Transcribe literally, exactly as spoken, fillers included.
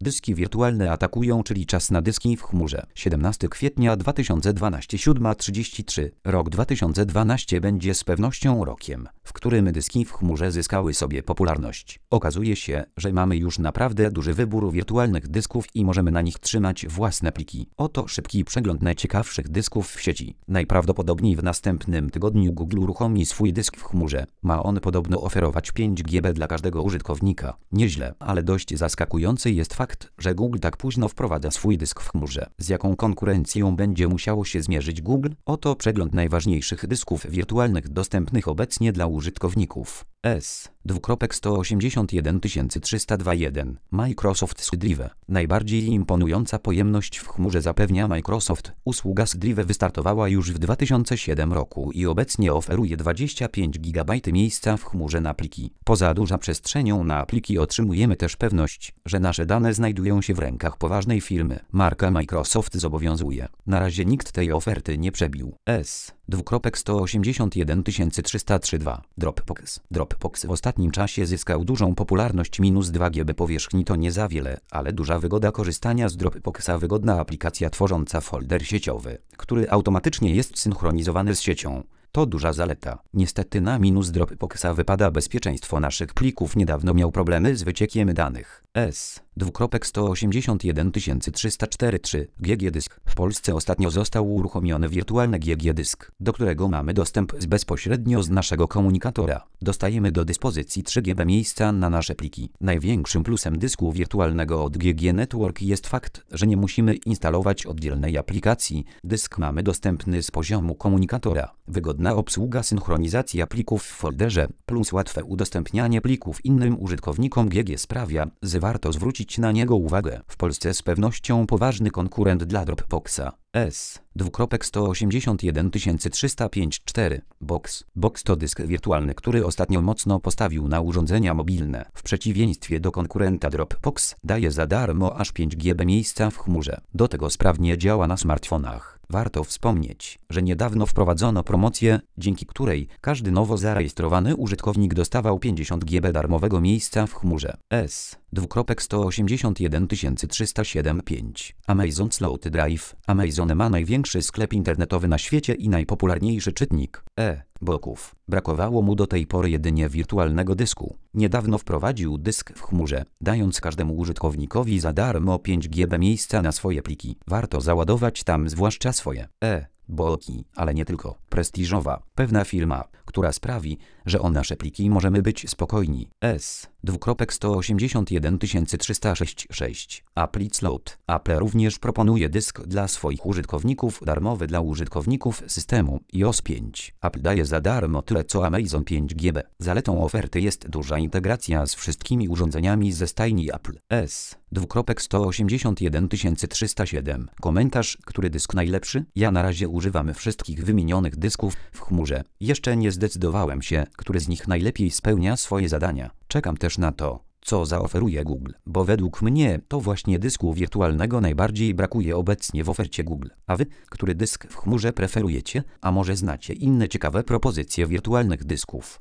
Dyski wirtualne atakują, czyli czas na dyski w chmurze. siedemnastego kwietnia dwa tysiące dwunastego, siódma trzydzieści trzy. Rok dwa tysiące dwunasty będzie z pewnością rokiem, w którym dyski w chmurze zyskały sobie popularność. Okazuje się, że mamy już naprawdę duży wybór wirtualnych dysków i możemy na nich trzymać własne pliki. Oto szybki przegląd najciekawszych dysków w sieci. Najprawdopodobniej w następnym tygodniu Google uruchomi swój dysk w chmurze. Ma on podobno oferować pięć gigabajtów dla każdego użytkownika. Nieźle, ale dość zaskakujący jest fakt, że Google tak późno wprowadza swój dysk w chmurze. Z jaką konkurencją będzie musiało się zmierzyć Google? Oto przegląd najważniejszych dysków wirtualnych dostępnych obecnie dla użytkowników. S. sto osiemdziesiąt jeden tysięcy trzysta dwadzieścia jeden. Microsoft SkyDrive. Najbardziej imponująca pojemność w chmurze zapewnia Microsoft. Usługa SkyDrive wystartowała już w dwa tysiące siódmym roku i obecnie oferuje dwadzieścia pięć gigabajtów miejsca w chmurze na pliki. Poza dużą przestrzenią na pliki otrzymujemy też pewność, że nasze dane znajdują się w rękach poważnej firmy. Marka Microsoft zobowiązuje. Na razie nikt tej oferty nie przebił. S. sto osiemdziesiąt jeden tysięcy trzysta trzydzieści dwa. Dropbox. Dropbox w ostatnim czasie zyskał dużą popularność. Minus dwa gigabajty powierzchni to nie za wiele, ale duża wygoda korzystania z Dropboxa. Wygodna aplikacja tworząca folder sieciowy, który automatycznie jest synchronizowany z siecią. To duża zaleta. Niestety na minus Dropboxa wypada bezpieczeństwo naszych plików. Niedawno miał problemy z wyciekiem danych. S. sto osiemdziesiąt jeden tysięcy trzysta czterdzieści trzy. G G Dysk. W Polsce ostatnio został uruchomiony wirtualny G G Dysk, do którego mamy dostęp z bezpośrednio z naszego komunikatora. Dostajemy do dyspozycji trzy gigabajty miejsca na nasze pliki. Największym plusem dysku wirtualnego od G G Network jest fakt, że nie musimy instalować oddzielnej aplikacji. Dysk mamy dostępny z poziomu komunikatora. Wygodna obsługa, synchronizacja plików w folderze, plus łatwe udostępnianie plików innym użytkownikom. G G sprawia, że warto zwrócić na niego uwagę. W Polsce z pewnością poważny konkurent dla Dropboxa. S. sto osiemdziesiąt jeden tysięcy trzysta pięćdziesiąt cztery. Box. Box to dysk wirtualny, który ostatnio mocno postawił na urządzenia mobilne. W przeciwieństwie do konkurenta Dropbox daje za darmo aż pięć gigabajtów miejsca w chmurze. Do tego sprawnie działa na smartfonach. Warto wspomnieć, że niedawno wprowadzono promocję, dzięki której każdy nowo zarejestrowany użytkownik dostawał pięćdziesiąt gigabajtów darmowego miejsca w chmurze. S. sto osiemdziesiąt jeden tysięcy trzysta siedemdziesiąt pięć. Amazon Slow Drive. Amazon ma największy sklep internetowy na świecie i najpopularniejszy czytnik e-booków. Brakowało mu do tej pory jedynie wirtualnego dysku. Niedawno wprowadził dysk w chmurze, dając każdemu użytkownikowi za darmo pięć gigabajtów miejsca na swoje pliki. Warto załadować tam zwłaszcza swoje e-booki, ale nie tylko. Prestiżowa, pewna firma, która sprawi, że o nasze pliki możemy być spokojni. S. sto osiemdziesiąt jeden tysięcy trzysta sześćdziesiąt sześć. Apple Slot. Apple również proponuje dysk dla swoich użytkowników, darmowy dla użytkowników systemu i O S pięć. Apple daje za darmo tyle co Amazon, pięć gigabajtów. Zaletą oferty jest duża integracja z wszystkimi urządzeniami ze stajni Apple. S. sto osiemdziesiąt jeden tysięcy trzysta siedem. Komentarz, który dysk najlepszy? Ja na razie używam wszystkich wymienionych dysków w chmurze. Jeszcze nie zdecydowałem się, który z nich najlepiej spełnia swoje zadania. Czekam też na to, co zaoferuje Google, bo według mnie to właśnie dysku wirtualnego najbardziej brakuje obecnie w ofercie Google. A wy, który dysk w chmurze preferujecie? A może znacie inne ciekawe propozycje wirtualnych dysków?